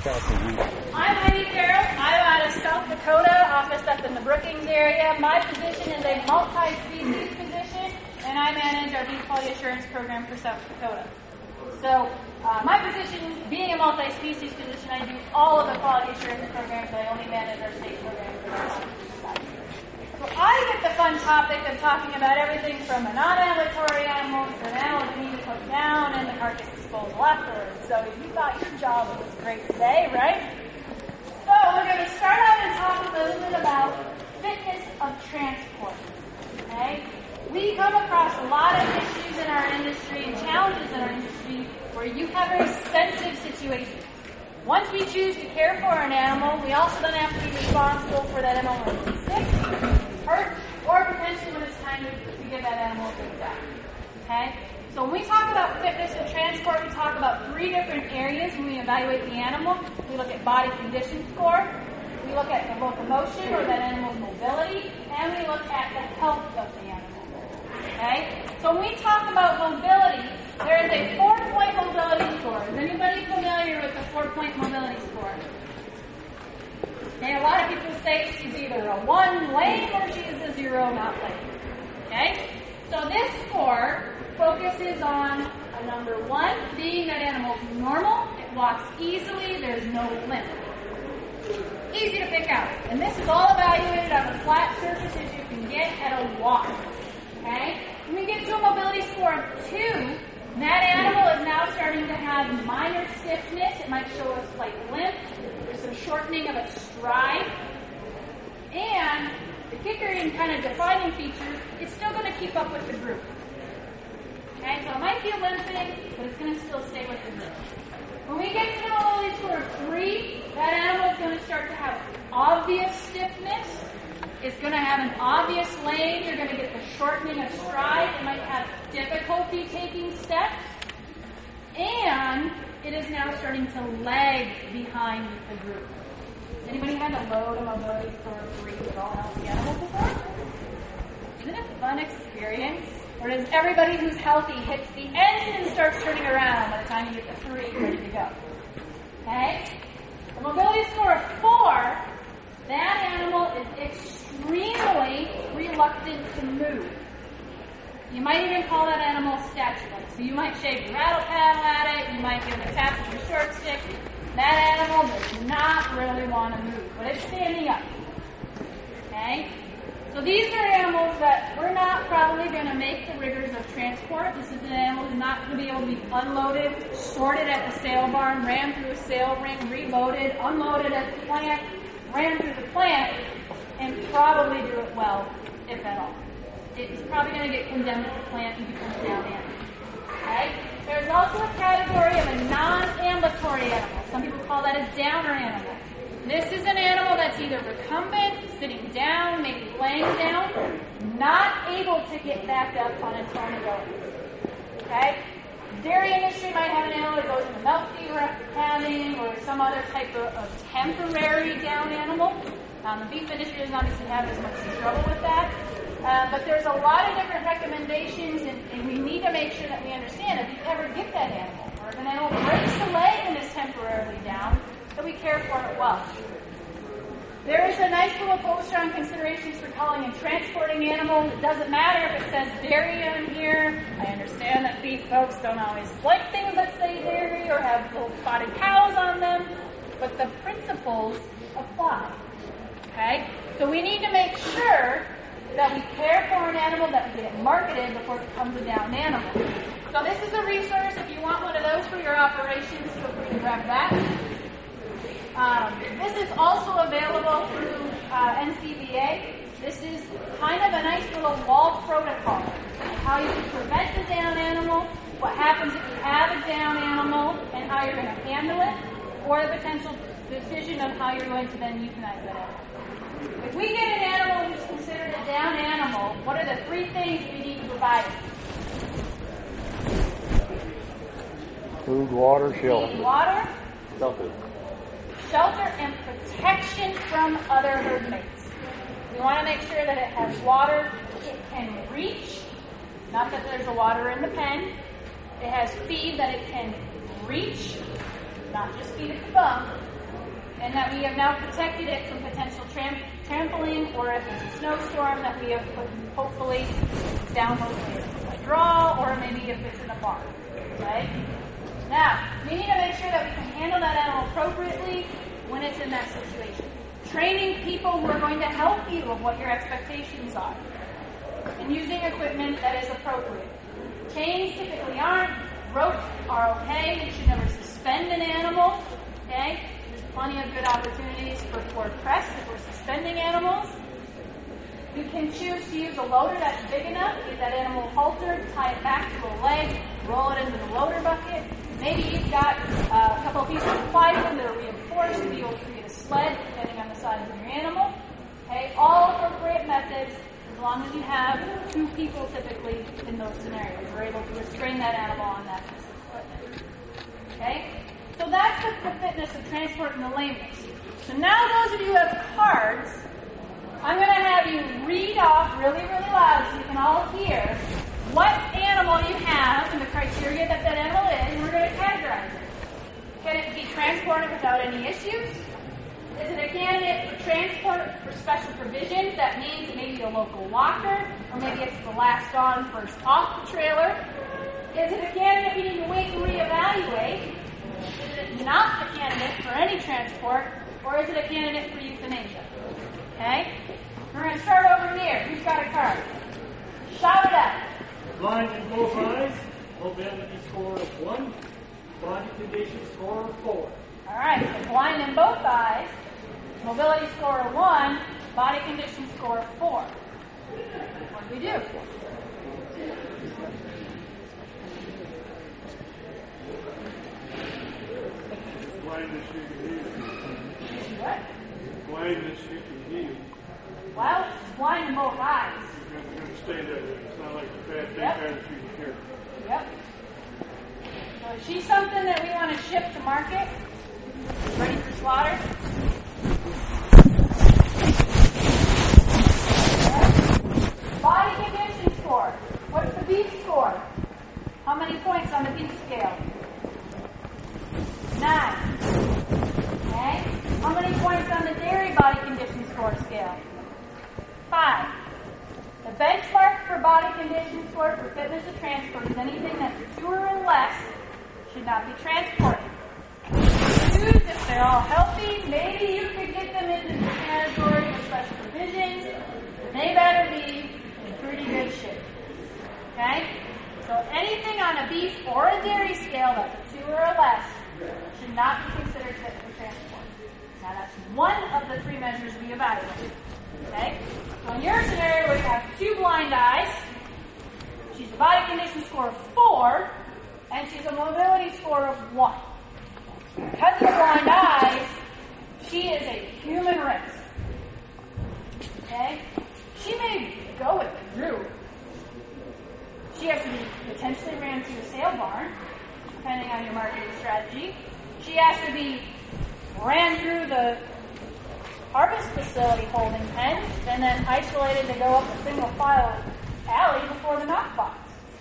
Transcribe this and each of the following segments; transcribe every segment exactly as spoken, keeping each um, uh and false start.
I'm Heidi Carroll. I'm out of South Dakota, office up in the Brookings area. My position is a multi-species position, and I manage our beef quality assurance program for South Dakota. So uh, my position, being a multi-species position, I do all of the quality assurance programs, but I only manage our state program for the So I get the fun topic of talking about everything from a non-ambulatory animal to an animal that needs to put down and the carcass disposal afterwards. So you thought your job was great today, right? So we're going to start out and talk a little bit about fitness of transport. Okay? We come across a lot of issues in our industry and challenges in our industry where you have very sensitive situations. Once we choose to care for an animal, we also then have to be responsible for that animal when it's sick, hurt, or potentially when it's time to, to give that animal a good death. Okay? So when we talk about fitness of transport, we talk about three different areas when we evaluate the animal. We look at body condition score, we look at the locomotion or that animal's mobility, and we look at the health of the animal. Okay? So when we talk about mobility, there is a four-point mobility score. Is anybody familiar with the four-point mobility score? Okay, a lot of people say she's either a one lame or she's a zero not lame. Okay? So this score focuses on a number one, being that animal's normal, it walks easily, there's no limp. Easy to pick out. And this is all evaluated on a flat surface as you can get at a walk. Okay? When we get to a mobility score of two, that animal is now starting to have minor stiffness. It might show a slight limp. There's some shortening of its stride. And the kicker in kind of defining feature, it's still going to keep up with the group. Okay, so it might be limping, but it's going to still stay with the group. When we get to the mobility score of three, that animal is going to start to have obvious stiffness. It's going to have an obvious lane. You're going to get the shortening of stride. It might have difficulty taking steps. And it is now starting to lag behind the group. Anybody had to load a mobility score of three with all healthy animals before? Isn't it a fun experience? Or does everybody who's healthy hits the engine and starts turning around by the time you get to three, ready to go? Okay? The mobility score of four, that animal is extremely reluctant to move. You might even call that animal statue-like. So you might shake your rattle paddle at it, you might give it a tap with your short stick. That animal does not really want to move, but it's standing up. Okay? So these are animals that we're not probably going to make the rigors of transport. This is an animal that's not going to be able to be unloaded, sorted at the sale barn, ran through a sale ring, reloaded, unloaded at the plant, ran through the plant, and probably do it well, if at all. It's probably going to get condemned at the plant and become a down animal. Okay? There's also a category of a non-ambulatory animal. Some people call that a downer animal. This is an animal that's either recumbent, sitting down, maybe laying down, not able to get back up on its own ability. Okay? The dairy industry might have an animal that goes into milk fever after calving or some other type of, of temporary down animal. Um, the beef industry doesn't obviously have as much trouble with that. Uh, but there's a lot of different recommendations, and, and we need to make sure that we understand if you ever get that animal, or if an animal breaks the leg and is temporarily down, that we care for it well. There is a nice little poster on considerations for culling and transporting animals. It doesn't matter if it says dairy on here. I understand that beef folks don't always like things that say dairy or have little spotted cows on them, but the principles apply. Okay? So we need to make sure that we care for an animal, that we get it marketed before it becomes a down animal. So this is a resource. If you want one of those for your operations, feel free to grab that. Um, this is also available through uh, N C B A. This is kind of a nice little wall protocol of how you can prevent the down animal, what happens if you have a down animal, and how you're going to handle it, or the potential decision of how you're going to then euthanize that animal. If we get an animal who's considered a down animal, what are the three things we need to provide? Food, water, shelter. Food, water, Shelter. shelter, and protection from other herd mates. We want to make sure that it has water it can reach, not that there's a water in the pen. It has feed that it can reach, not just feed at the bump, and that we have now protected it from potential tram- trampling, or if it's a snowstorm, that we have put, hopefully, it's down hopefully it's a draw, or maybe if it's in a barn. Okay? Now, we need to make sure that we can handle that animal appropriately when it's in that situation. Training people who are going to help you of what your expectations are. And using equipment that is appropriate. Chains typically aren't. Ropes are okay. You should never suspend an animal. Okay? There's plenty of good opportunities for forward press if we're suspending animals. You can choose to use a loader that's big enough, get that animal haltered, tie it back to a leg, roll it into the loader bucket. Maybe you've got uh, a couple of pieces of plywood that are reinforced to be able to create a sled, depending on the size of your animal. Okay, all appropriate methods, as long as you have two people typically in those scenarios. We're able to restrain that animal on that piece of equipment. Okay, so that's the, the fitness of transport and the lameness. So now those of you who have cards, I'm going to have you read off really, really loud so you can all hear what animal you have and the criteria that that animal is, and we're going to categorize it. Can it be transported without any issues? Is it a candidate for transport for special provisions? That means it may be a local walker, or maybe it's the last on, first off the trailer. Is it a candidate we need to wait and reevaluate? Is it not a candidate for any transport, or is it a candidate for euthanasia? Okay? We're going to start over here. Who's got a card? Shout it out. Blind in both eyes, mobility score of one, body condition score of four. All right, so blind in both eyes, mobility score of one, body condition score of four. What do we do? Blindness you can heal. What? Blindness you can heal. Well, she's blind in both eyes. You have to understand that way. It's not like a bad thing Yep. trying to treat you care. Yep. So is she something that we want to ship to market? Ready for slaughter? Body condition score. What's the beef score? How many points on the beef scale? Nine. Okay. How many points on the dairy body condition score scale? Five. The benchmark for body condition score for fitness of transport is anything that's two or less should not be transported. Twos, if they're all healthy, maybe you could get them into the category of special provisions. They better be in pretty good shape. Okay? So anything on a beef or a dairy scale that's a two or a less should not be considered fit for transport. Now that's one of the three measures we evaluate. Okay? So in your scenario where you have two blind eyes, she's a body condition score of four, and she's a mobility score of one. Because of the blind eyes, she is a human risk. Okay? She may go with it through. She has to be potentially ran through a sale barn, depending on your marketing strategy. She has to be ran through the harvest facility holding pen, and then isolated to go up a single file alley before the knockbox.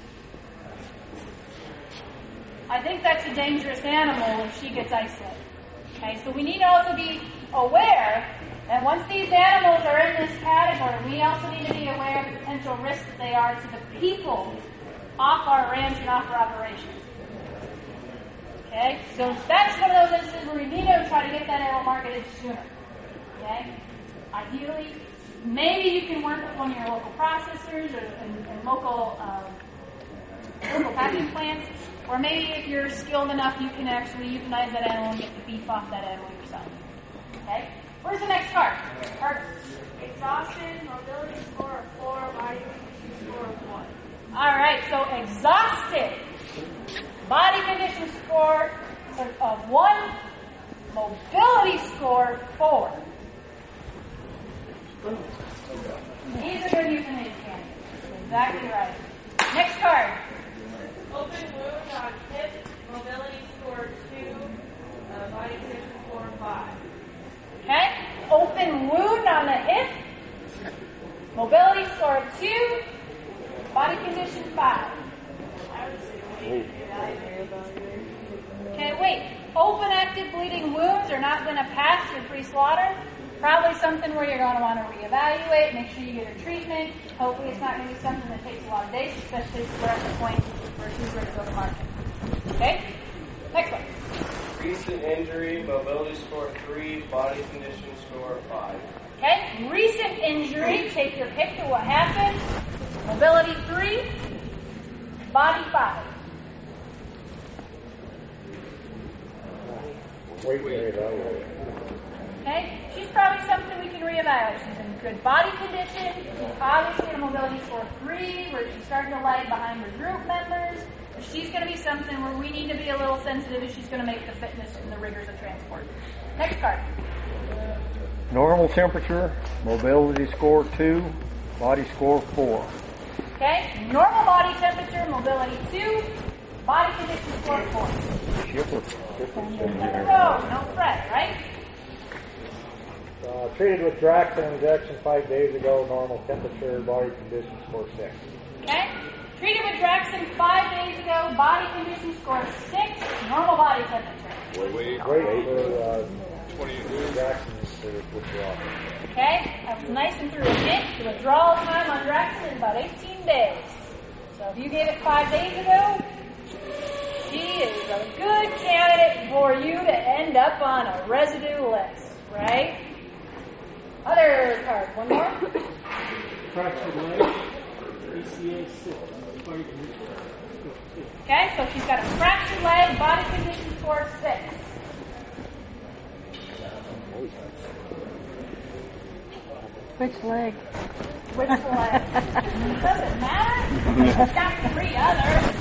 I think that's a dangerous animal if she gets isolated. Okay, so we need to also be aware that once these animals are in this category, we also need to be aware of the potential risk that they are to the people off our ranch and off our operation. Okay, so that's one of those instances where we need to try to get that animal marketed sooner. Okay, ideally, maybe you can work with one of your local processors or and, and local um, local packing plants, or maybe if you're skilled enough, you can actually euthanize that animal and get the beef off that animal yourself. Okay, where's the next card? Card exhaustion, mobility score of four, body condition score of one. All right, so exhausted, body condition score of one, mobility score four. These are good euthanasia candidates. Exactly right. Next card. Open wound on hip, mobility score two, uh, body condition score five. Okay? Open wound on the hip, mobility score two, body condition five. Okay, wait. open active bleeding wounds are not going to pass your pre-slaughter. Probably something where you're going to want to reevaluate, make sure you get a treatment. Hopefully it's not going to be something that takes a lot of days, especially if we're at the point where she's ready to go to market. Okay? Next one. Recent injury, mobility score three, body condition score five. Okay? Recent injury, take your pick to what happened. Mobility three, body five. Wait, wait, wait. Okay? She's probably something we can reevaluate. She's in good body condition. She's obviously in a mobility score three, where she's starting to lag behind her group members. She's going to be something where we need to be a little sensitive if she's going to make the fitness and the rigors of transport. Next card. Normal temperature, mobility score two, body score four. Okay? Normal body temperature, mobility two, body condition score four. Shipper. No, no fret, right? Uh, treated with Draxxin injection five days ago, normal temperature, body condition score six. Okay? Treated with Draxxin five days ago, body condition score six, normal body temperature. Wait, wait, wait for uh, Draxxin to withdraw. Okay? I was nice and through a hit. The withdrawal time on Draxxin is about eighteen days. So if you gave it five days ago, she is a good candidate for you to end up on a residue list, right? Other card, one more. Fractured leg, A C A six. Body condition score six. Okay, so she's got a fractured leg, body condition score six. Which leg? Which leg? Doesn't matter. She's got three others.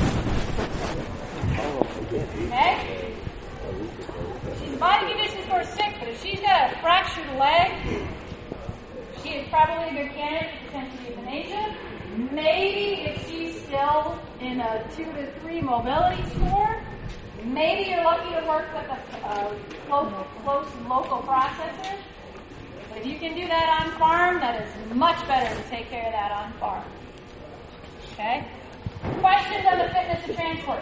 Okay? She's body condition score six, but if she's got a fractured leg, she is probably a good candidate for potential euthanasia. Maybe if she's still in a two to three mobility score, maybe you're lucky to work with a, a close, close local processor. But if you can do that on farm, that is much better to take care of that on farm. Okay? Questions on the fitness of transport?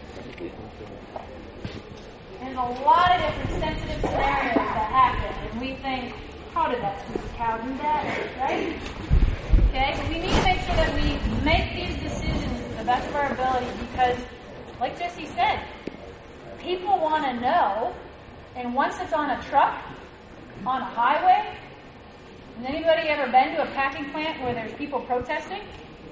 There's a lot of different sensitive scenarios that happen, and we think, how did that stupid cow do that? Right? Okay? But we need to make sure that we make these decisions to the best of our ability because, like Jesse said, people want to know, and once it's on a truck, on a highway, has anybody ever been to a packing plant where there's people protesting?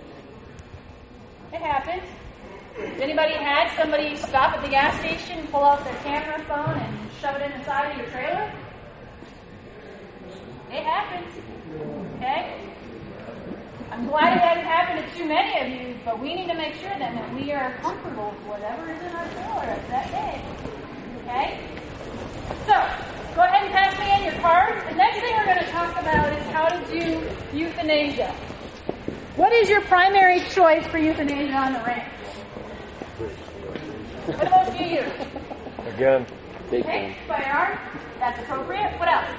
It happens. Has anybody had somebody stop at the gas station, pull out their camera phone, and shove it in the side of your trailer? It happens. Okay? I'm glad it hasn't happened to too many of you, but we need to make sure then that we are comfortable with whatever is in our trailer that day. Okay? So, go ahead and pass me in your cards. The next thing we're going to talk about is how to do euthanasia. What is your primary choice for euthanasia on the ranch? What about you use? Again, big Okay, firearm. That's appropriate. What else?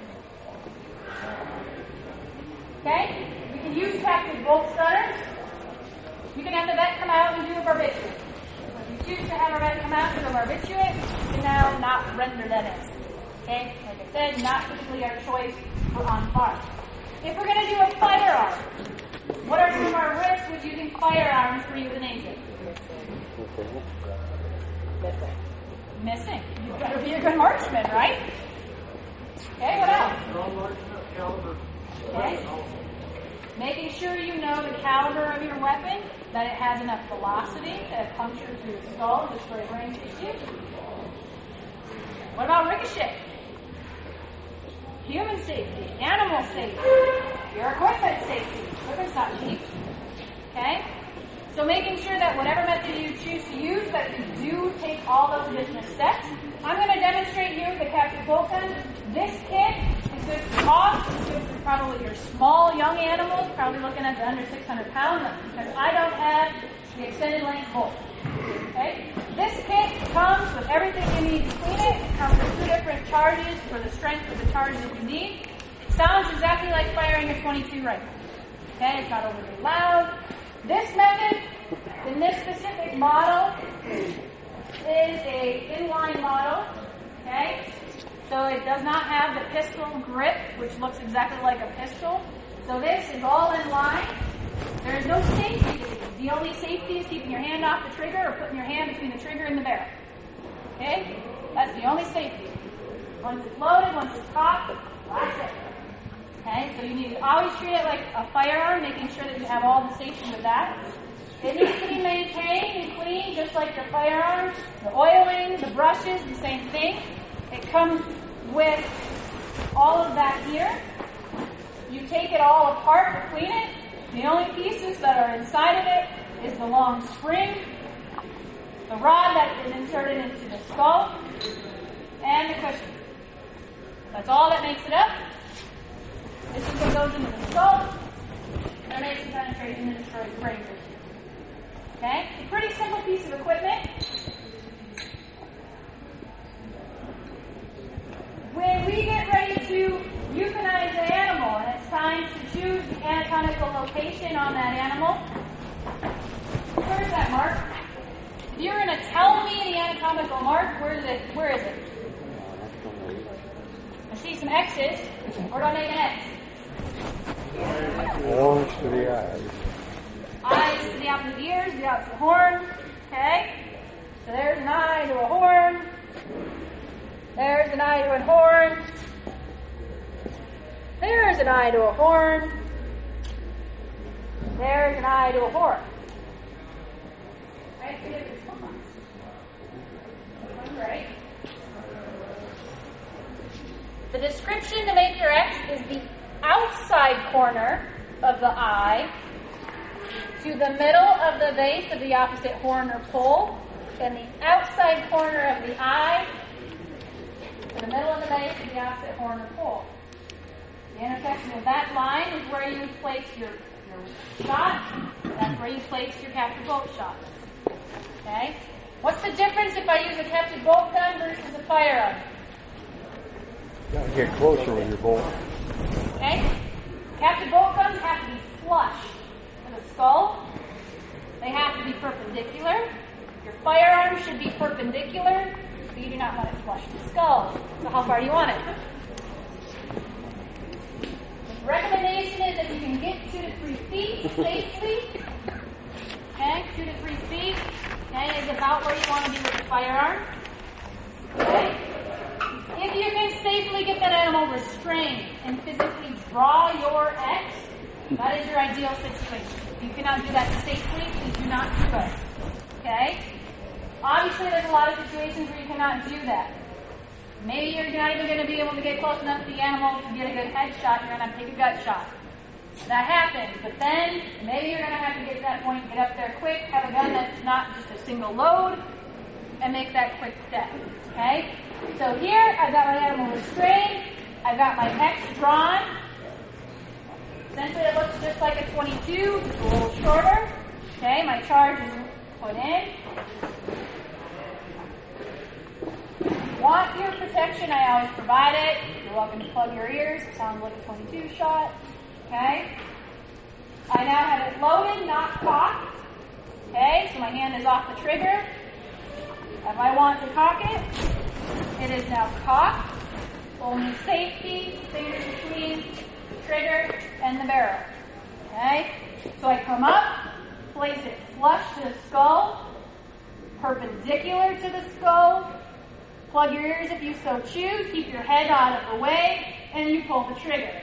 Okay, we can use captive bolt stunners. You can have the vet come out and do a barbiturate. If you choose to have a vet come out and do a barbiturate, you can now not render that in. Okay, like I said, not typically our choice for on farm. If we're going to do a firearm, what are some of our risks with using firearms for euthanasia? Missing. Missing. You better be a good marksman, right? Okay, what else? Okay. Making sure you know the caliber of your weapon, that it has enough velocity to puncture through the skull and destroy brain tissue. What about ricochet? Human safety, animal safety, your equipment safety. Equipment's not cheap. Okay? So making sure that whatever method you choose to use, that you do take all those additional steps. I'm going to demonstrate here with the captive bolt gun. This kit is good for dogs. It's good for probably your small, young animals, probably looking at the under six hundred pounds, because I don't have the extended length bolt. Okay? This kit comes with everything you need to clean it. It comes with two different charges for the strength of the charge that you need. It sounds exactly like firing a twenty-two rifle. Okay? It's not overly loud. This method, in this specific model, is a inline model. it does not have the pistol grip, which looks exactly like a pistol. So this is all in line. There is no safety to these. The only safety is keeping your hand off the trigger or putting your hand between the trigger and the barrel. Okay? That's the only safety. Once it's loaded, once it's cocked, that's it. Okay? So you need to always treat it like a firearm, making sure that you have all the safety with that. It needs to be maintained and clean, just like the firearms. The oiling, the brushes, the same thing. It comes with all of that here. You take it all apart to clean it. The only pieces that are inside of it is the long spring, the rod that is inserted into the skull, and the cushion. That's all that makes it up. This is what goes into the skull, and makes the penetration and destroys the brain tissue. Okay? It's a pretty simple piece of equipment. When we get ready to euthanize an animal and it's time to choose the anatomical location on that animal, where's that mark? If you're going to tell me the anatomical mark, where is it? Where is it? I see some X's. Where do I make an X? Orange to the eyes. Eyes to the opposite ears, the opposite horn. Okay? So there's an eye to a horn. There's an eye to a horn. There's an eye to a horn. There's an eye to a horn. Right? Right. The description to make your X is the outside corner of the eye to the middle of the base of the opposite horn or pole, and the outside corner of the eye to the middle of the base of the opposite horn or pole. The intersection of that line is where you place your, your shot. That's where you place your captive bolt shots. Okay? What's the difference if I use a captive bolt gun versus a firearm? You gotta get closer with your bolt. Okay? Captive bolt guns have to be flush to the skull. They have to be perpendicular. Your firearm should be perpendicular, so you do not want it flush to the skull. So how far do you want it? The recommendation is that you can get two to three feet safely. Okay? Two to three feet. Okay, is about where you want to be with the firearm. Okay? If you can safely get that animal restrained and physically draw your X, that is your ideal situation. If you cannot do that safely, please do not do it. Okay? Obviously, there's a lot of situations where you cannot do that. Maybe you're not even going to be able to get close enough to the animal to get a good headshot. You're going to have to take a gut shot. That happens, but then maybe you're going to have to get to that point, get up there quick, have a gun that's not just a single load, and make that quick step. Okay? So here, I've got my animal restrained. I've got my X drawn. Essentially, it looks just like a twenty-two, just a little shorter. Okay, my charge is put in. Want your protection, I always provide it. You're welcome to plug your ears. It sounds like a twenty-two shot. Okay? I now have it loaded, not cocked. Okay, so my hand is off the trigger. If I want to cock it, it is now cocked. Only safety, fingers between the trigger and the barrel. Okay? So I come up, place it flush to the skull, perpendicular to the skull. Plug your ears if you so choose. Keep your head out of the way, and you pull the trigger.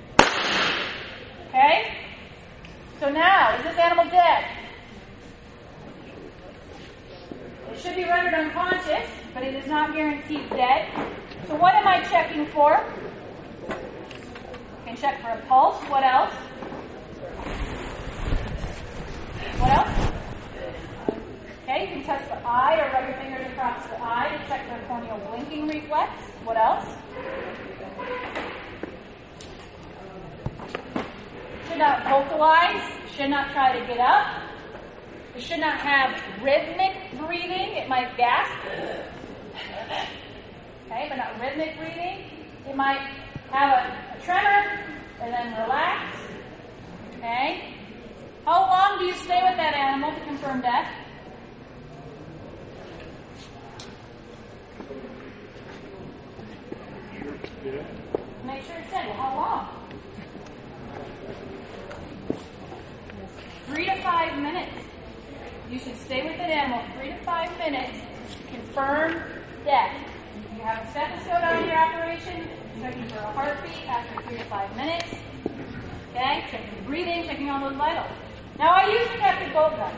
Okay? So now, is this animal dead? It should be rendered unconscious, but it is not guaranteed dead. So what am I checking for? I can check for a pulse. What else? What else? Okay, you can touch the eye or rub your fingers across the eye to check for corneal blinking reflex. What else? Should not vocalize. Should not try to get up. It should not have rhythmic breathing. It might gasp. Okay, but not rhythmic breathing. It might have a, a tremor and then relax. Okay. How long do you stay with that animal to confirm death? Make sure it's in. How long? Three to five minutes. You should stay with an animal three to five minutes. Confirm death. You have a stethoscope on your operation, checking for a heartbeat after three to five minutes. Okay? Checking breathing, checking all those vitals. Now I use the captive bolt gun.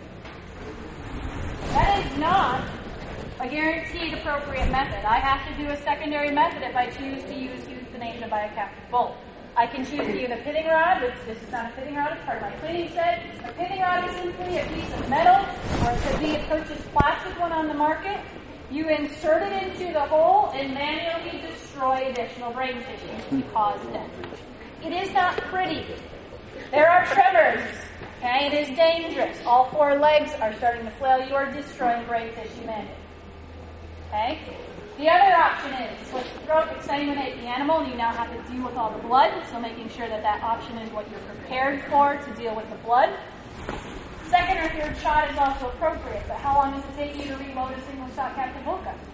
That is not a guaranteed appropriate method. I have to do a secondary method if I choose to use euthanasia by a captive bolt. I can choose to use a pitting rod, which this is not a pitting rod, it's part of my cleaning set. A pitting rod is simply a piece of metal, or it could be a purchased plastic one on the market. You insert it into the hole and manually destroy additional brain tissue to cause death. It is not pretty. There are tremors. Okay, it is dangerous. All four legs are starting to flail. You are destroying brain tissue manually. Okay? The other option is slit the throat, exsanguinate the animal, and you now have to deal with all the blood. So making sure that that option is what you're prepared for to deal with the blood. Second or third shot is also appropriate, but how long does it take you to reload a single shot captive bolt gun?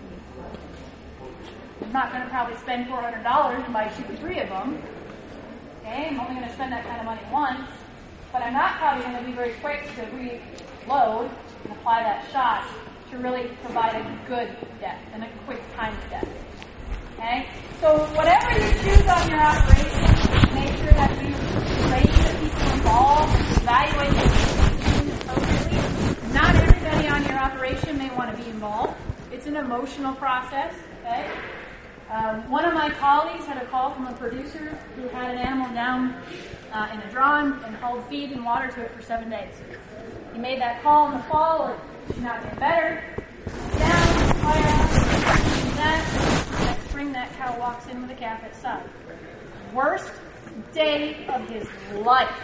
I'm not going to probably spend four hundred dollars and buy two or three of them. Okay, I'm only going to spend that kind of money once, but I'm not probably going to be very quick to reload and apply that shot to really provide a good death and a quick time to death. Okay? So whatever you choose on your operation, make sure that you train the people involved, evaluate the situations appropriately. Not everybody on your operation may want to be involved. It's an emotional process. Okay? Um, one of my colleagues had a call from a producer who had an animal down uh, in a draw and held feed and water to it for seven days. He made that call in the fall, or she's not getting better. Down, fire out, that. Next spring, that cow walks in with a calf at sun. Worst day of his life.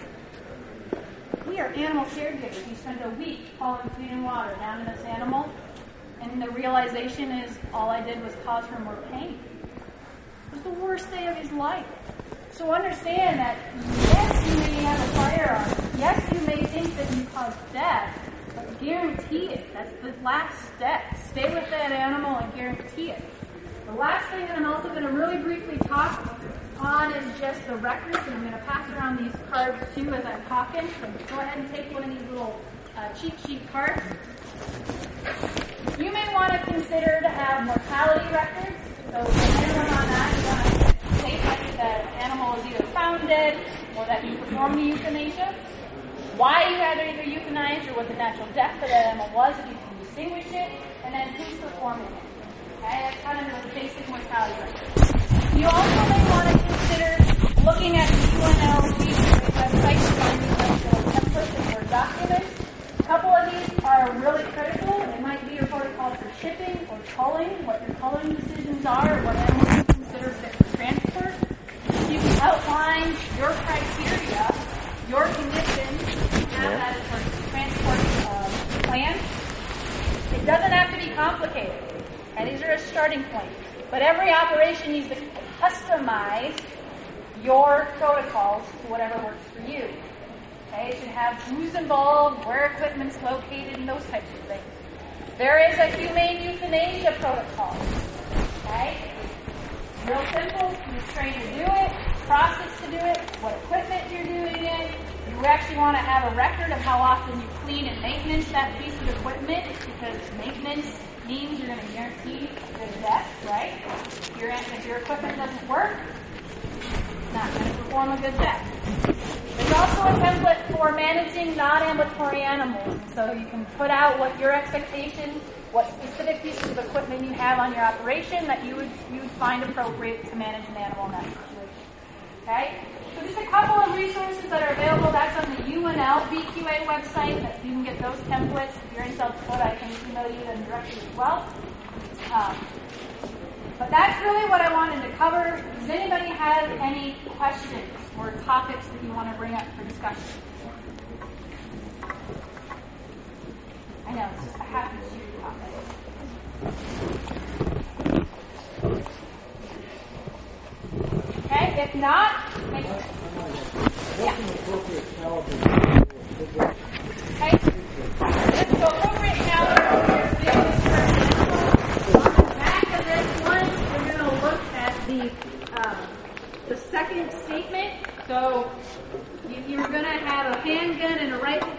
We are animal caregivers. We spent a week hauling feed and water down to this animal, and the realization is all I did was cause her more pain. It was the worst day of his life. So understand that, yes, you may have a firearm. Yes, you may think that you caused death, but guarantee it. That's the last step. Stay with that animal and guarantee it. The last thing that I'm also going to really briefly talk on is just the records, and I'm going to pass around these cards too as I'm talking. So go ahead and take one of these little uh, cheat sheet cards. You may want to consider to have mortality records. So the minimum on that, you want to state that the animal is either found dead or that you performed the euthanasia. Why you had either euthanized or what the natural death of that animal was, if you can distinguish it, and then who's performing it. Okay, that's kind of the basic mortality record. You also may want to consider looking at the U N L website to find these little templates and Word documents. A couple of these are really critical. It might be your protocol for shipping or culling, what your culling decisions are, what animals you consider fit for transfer. You can outline your criteria, your conditions, have that as part of the transport um, plan. It doesn't have to be complicated. And these are a starting point. But every operation needs to customize your protocols to whatever works for you. Okay, it should have who's involved, where equipment's located, and those types of things. There is a humane euthanasia protocol. Okay? Real simple. You're trained to do it, process to do it, what equipment you're doing it. You actually want to have a record of how often you clean and maintenance that piece of equipment, because maintenance means you're going to guarantee good death, right? If your, if your equipment doesn't work, it's not going to perform a good death. There's also a template for managing non-ambulatory animals. So you can put out what your expectations, what specific pieces of equipment you have on your operation that you would you would find appropriate to manage an animal in that situation. Okay? So just a couple of resources that are available. That's on the U N L B Q A website. That you can get those templates. If you're in South Dakota, I can email you them directly as well. Um, but that's really what I wanted to cover. Does anybody have any questions or topics that you want to bring up for discussion? I know, it's just a happy to shoot topic. Okay, if not, make sure. Yeah. Okay. This is the appropriate caliber for your business. On the back of this one, we're going to look at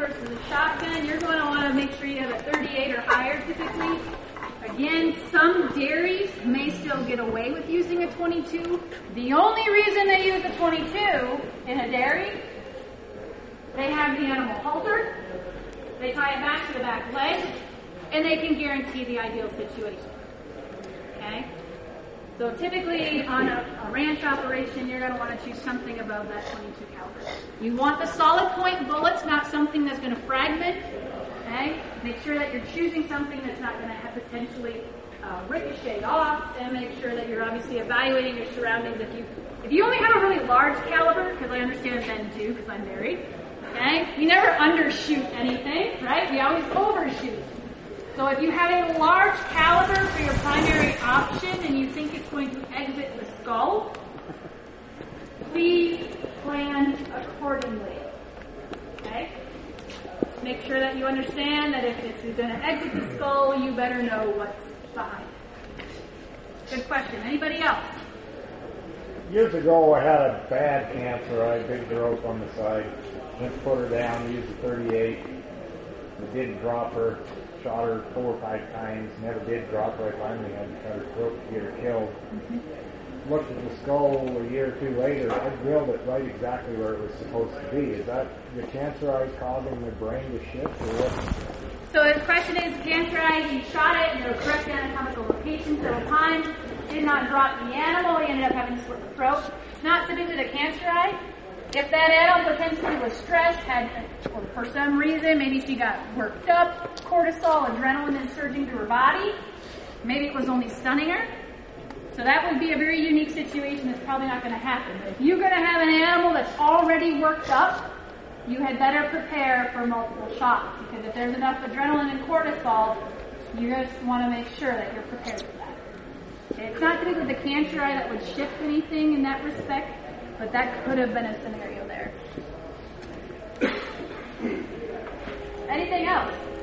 versus a shotgun, you're going to want to make sure you have a thirty-eight or higher typically. Again, some dairies may still get away with using a twenty-two. The only reason they use a twenty-two in a dairy, they have the animal haltered, they tie it back to the back leg, and they can guarantee the ideal situation. Okay? So typically on a, a ranch operation, you're going to want to choose something above that twenty-two caliber. You want the solid point bullets, not something that's going to fragment. Okay? Make sure that you're choosing something that's not going to have potentially uh, ricochet off, and make sure that you're obviously evaluating your surroundings. If you if you only have a really large caliber, because I understand men do, because I'm married. Okay? We never undershoot anything, right? We always overshoot. So if you have a large caliber for your primary option and you think it's going to exit the skull, please plan accordingly. Okay? Make sure that you understand that if it's going to exit the skull, you better know what's behind it. Good question. Anybody else? Years ago, I had a bad cancer. I had big growth on the side. Went to put her down, used a thirty-eight. It didn't drop her. Shot her four or five times. Never did drop her. I finally had to cut her throat to get her killed. Mm-hmm. Looked at the skull a year or two later. I drilled it right exactly where it was supposed to be. Is that the cancer eyes causing the brain to shift, or what? So his question is, cancer eyes, you shot it in the correct anatomical location several times, did not drop the animal, he ended up having to slit the throat. Not typically the cancer eye. If that animal potentially was stressed, had, or for some reason, maybe she got worked up, cortisol, adrenaline is surging through her body, maybe it was only stunning her. So that would be a very unique situation that's probably not going to happen. But if you're going to have an animal that's already worked up, you had better prepare for multiple shots, because if there's enough adrenaline and cortisol, you just want to make sure that you're prepared for that. Okay, it's not typically the cancer eye that would shift anything in that respect, but that could have been a scenario there. Anything else?